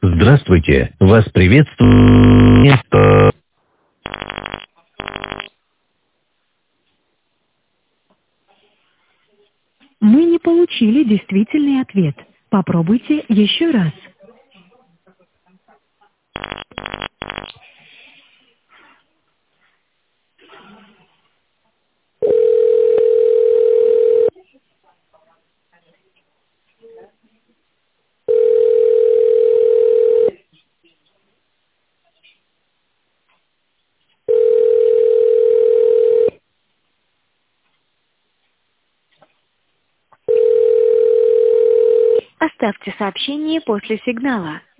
Здравствуйте, вас приветствует. Мы не получили действительный ответ. Попробуйте еще раз. Оставьте сообщение после сигнала.